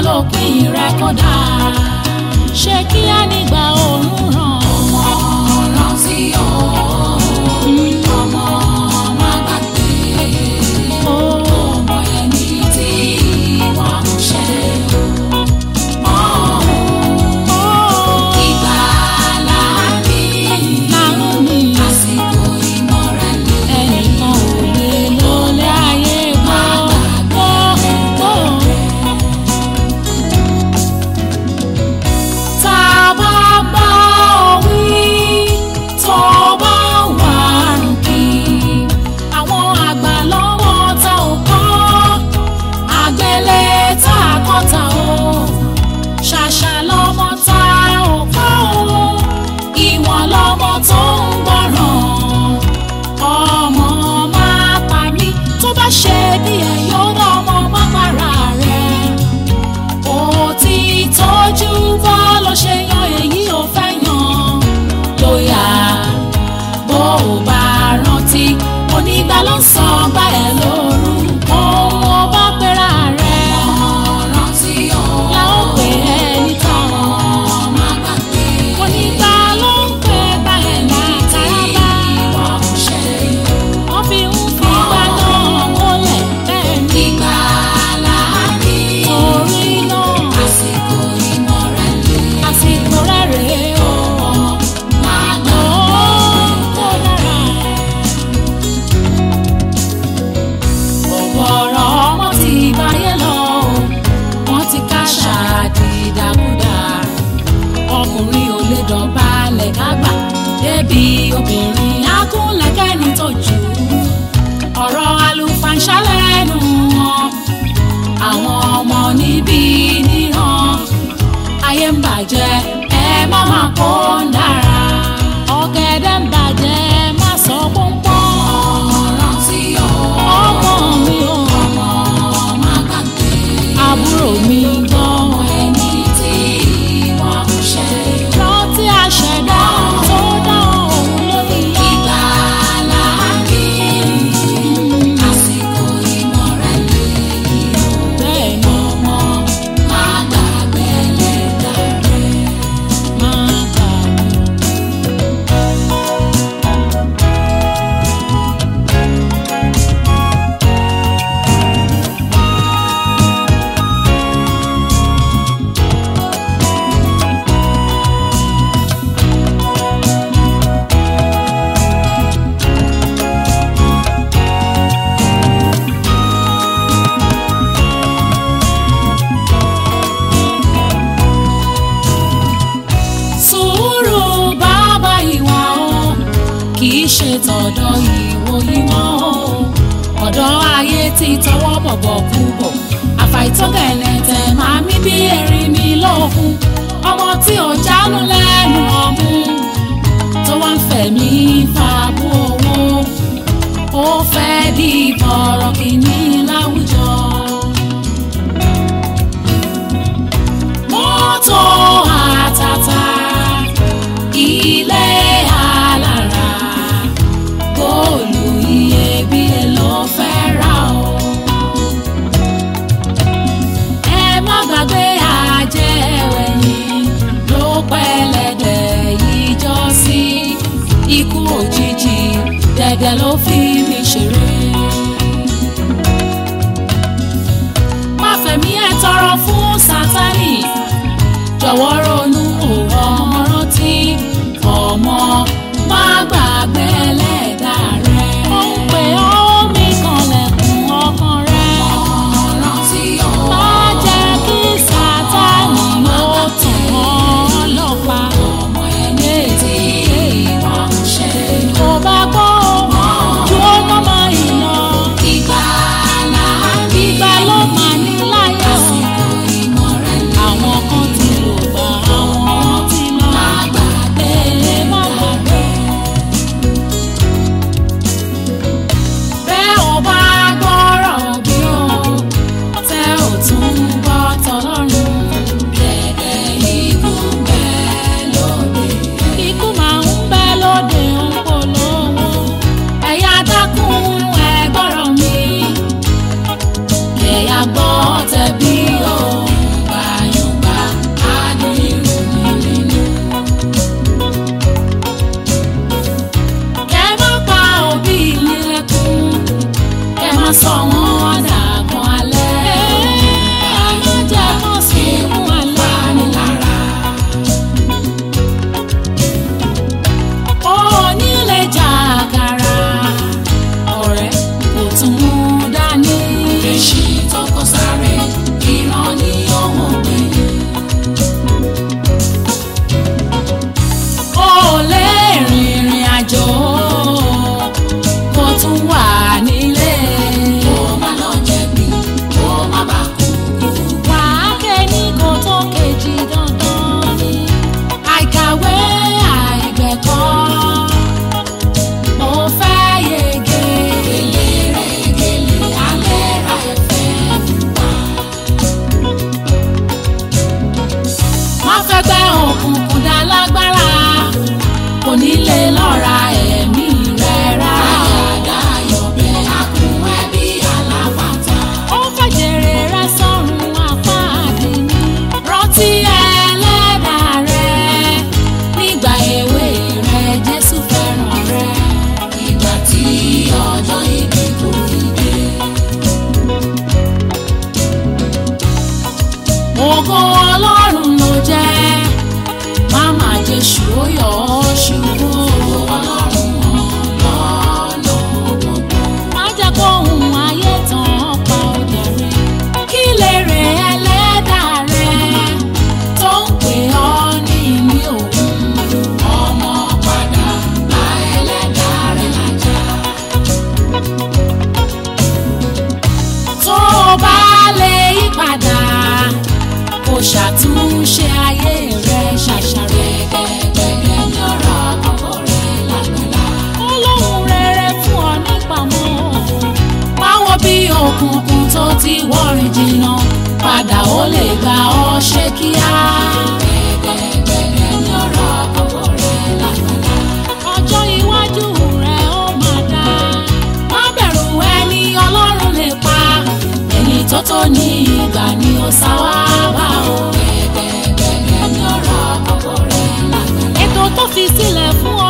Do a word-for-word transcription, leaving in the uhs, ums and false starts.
lópin rẹ̀ kódà ṣé kí á nígbà òórùn ràn. ọmọ rántí o ọmọ má gbàgbé ọmọ ẹni tí wọ́n ń ṣe. Onígbà ló ń sọ bá ẹ lórúkọ ọba pẹ́ra rẹ̀. ọmọ rántí o la ó pè é nìkan. má gbàgbé Onígbà ló ń pè bá ẹ látàbá. wọ́n ń ṣe. wọ́n fi ń fi gbà náà kólẹ̀ bẹ́ẹ̀ ni. ìgbà láàbí Torí náà àsìkò ìmọ̀rẹ́lẹ̀ àsìkò rẹ̀ rèé o. má Ó kó dára. Ọ̀gọ̀rọ̀ ọmọ ti báyé lọ o, wọ́n ti káṣá dìdàkudà. Ọkùnrin ò lè dọ̀bálẹ̀ kágbà, débi obìnrin akúnlẹ̀kẹ́ni tó jù ú. Ọ̀rọ̀ àlùfàǹṣá lẹ́nu wọn, àwọn ọmọ níbí níran. Ayé ń bàjẹ́ ẹ má máa kó ń dára. Ọ̀gẹ̀dẹ̀ ń bàjẹ́ má sọ pọ́npọ́n. ọmọ rántí o Ọmọ mi ò ọmọ má gbàgbé àbúrò mi gbọ́. ọmọ ẹni tí wọ́n ń ṣe. Rántí àṣẹdá tó dá òun lórí. ìgbà láàbí àsìkò ìmọ̀rẹ́lẹ̀ Bẹ́ẹ̀ ni ọmọ má gbàgbé lẹ́dà rẹ̀. máa gbà mí. Sùúrù bàbá ìwà o, kì í ṣe tọ̀dọ̀ ìwò ìwọ̀n o. Ọ̀dọ̀ ayé ti tọwọ́ bọ̀bọ̀ púpọ̀, àfàìtọ́gẹ̀lẹ̀tẹ̀ máa mí bí erin mi lókun. Ọmọ tí ò jánu lẹ́nu ọmú, tó wá ń fẹ̀mí fàbú owó. Ó fẹ́ di bọ̀rọ̀ kìíní láwùjọ. Mọ́tò àtàtà, ilé alára, góòlù iyebíye ló fẹ́ rà o. Ẹ ògo Ọlọ́run ló jẹ́ máma jésù ó yọ ọ́ ṣubú. Ọlọ́run lọ́nà gbogbo má jẹ́ kó ohun ayé tán pa òde rẹ̀. Kí lèrè ẹlẹ́dàá rẹ̀ tó ń pè ọ́ ní ìní òun. Ọmọ padà bá ẹlẹ́dàá rẹ̀ lájà. Tó o bá lè yí padà kó ṣàtúnṣe ayé rẹ̀ ṣàṣàrò. Gẹ́gẹ́ ní ọ̀rọ̀ àkọ́kọ́ rẹ̀ lágbàlá. Ọlọ́run rere fún ọ nípamọ́. Báwo bí òkùnkùn tó ti wọ́rin jìnnà padà ó lè gba ọ ṣe kíá. Gẹ́gẹ́ ní ọ̀rọ̀ àkọ́kọ́ rẹ̀ lágbàlá. Ọjọ́ iwájú rẹ̀ ó máa dá. Má bẹ̀rù ẹni Ọlọ́run lè pa. Ẹni tó tó ní ìgbà ni ó sá wá bá o. Gẹ́gẹ́ ní ọ̀rọ̀ àkọ́kọ́ rẹ̀ lágbàlá. Ètò tó fi sílẹ̀ fún